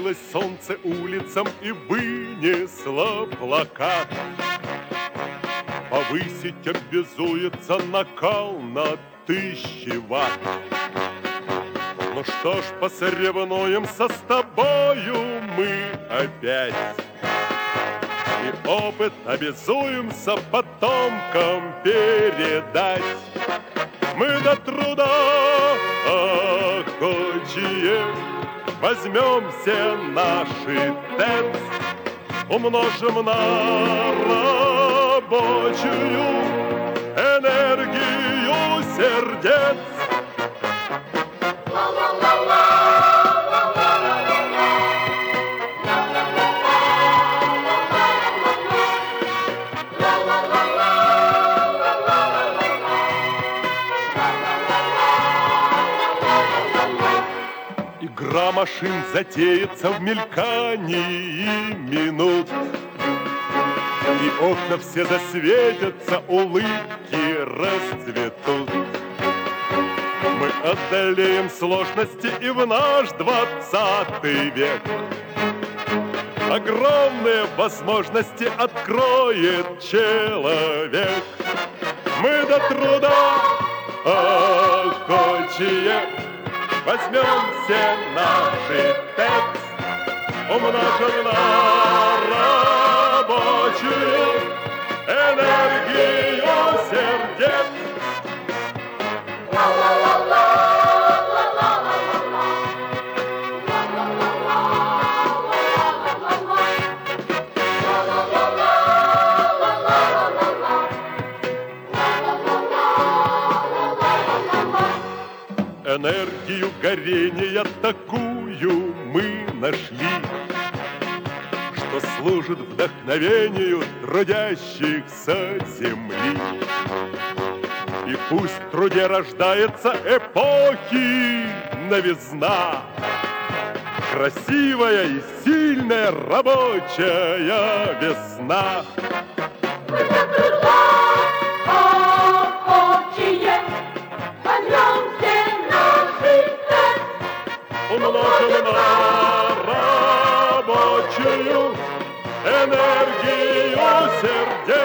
Явилось солнце улицам и вынесло плакат. Повысить обязуется накал на 1000 ватт. Ну что ж, посоревнуемся с тобою мы опять. И опыт обязуемся потомкам передать. Мы до труда охочие возьмем все наши ТЭЦ, умножим на рабочую энергию сердец. Игра машин затеется в мелькании минут, и окна все засветятся, улыбки расцветут. Мы одолеем сложности и в наш 20 век огромные возможности откроет человек. Мы до труда охочие возьмем все наши ТЭЦ, умножим на рабочую энергию сердец. Энергию горения такую мы нашли, что служит вдохновению трудящихся земли. И пусть в труде рождается эпохи новизна, красивая и сильная рабочая весна. Умножим на рабочую энергию сердец.